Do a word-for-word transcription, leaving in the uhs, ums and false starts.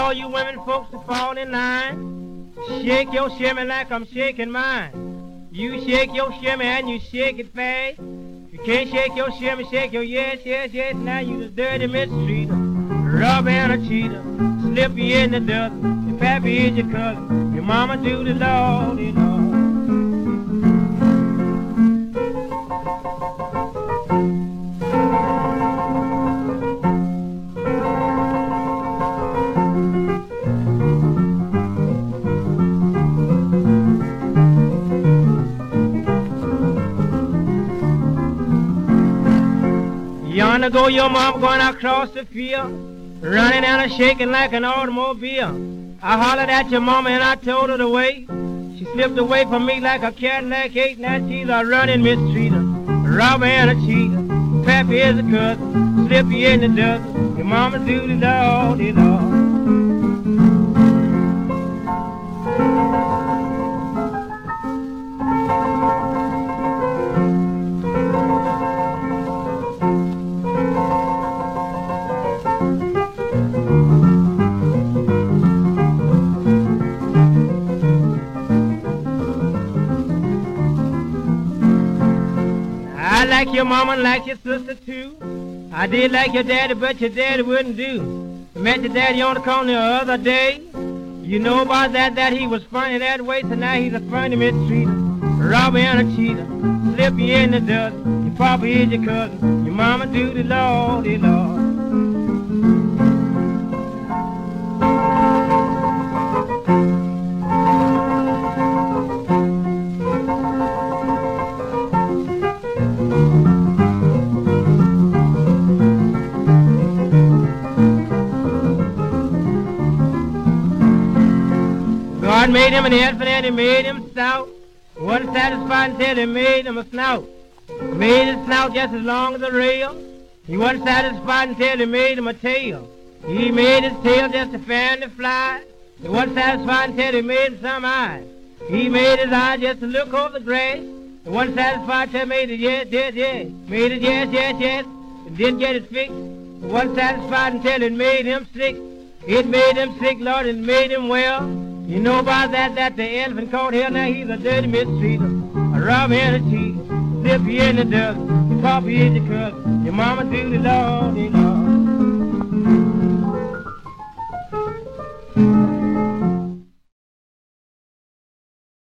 all you women folks to fall in line. Shake your shimmy like I'm shaking mine. You shake your shimmy and you shake it fast. You can't shake your shimmy, shake your yes, yes, yes. Now you the dirty mistreater, rubber and a cheater, slip you in the dust. Your pappy is your cousin, your mama do the Lord, you know. Yonder go your mama going across the field, running and a shaking like an automobile. I hollered at your mama and I told her the way. She slipped away from me like a Cadillac eight. Now she's a running mistreater, robber and a cheater. Pappy is a cousin, slip you in the dust. Your mama do the Lord, the Lord. I like your mama and like your sister too. I did like your daddy, but your daddy wouldn't do. I met your daddy on the corner the other day. You know about that, that he was funny that way, so now he's a funny mistreater, robber and a cheater, slip you in the dust. Your papa is your cousin, your mama do the Lord, the Lord. God made him an elephant and he made him stout. Wasn't satisfied until he made him a snout. Made his snout just as long as a rail. He wasn't satisfied until he made him a tail. He made his tail just to fan the fly. He wasn't satisfied until he made him some eyes. He made his eyes just to look over the grass. He wasn't satisfied until he made it yes, yes, yes. Made it yes, yes, yes. And didn't get it fixed. He wasn't satisfied until it made him sick. It made him sick, Lord, and made him well. You know about that, that the elephant caught hell, now he's a dirty mistreater, a robber and a cheater, slip you in the dust, your papa is your cousin, your mama do the Lord, the Lord.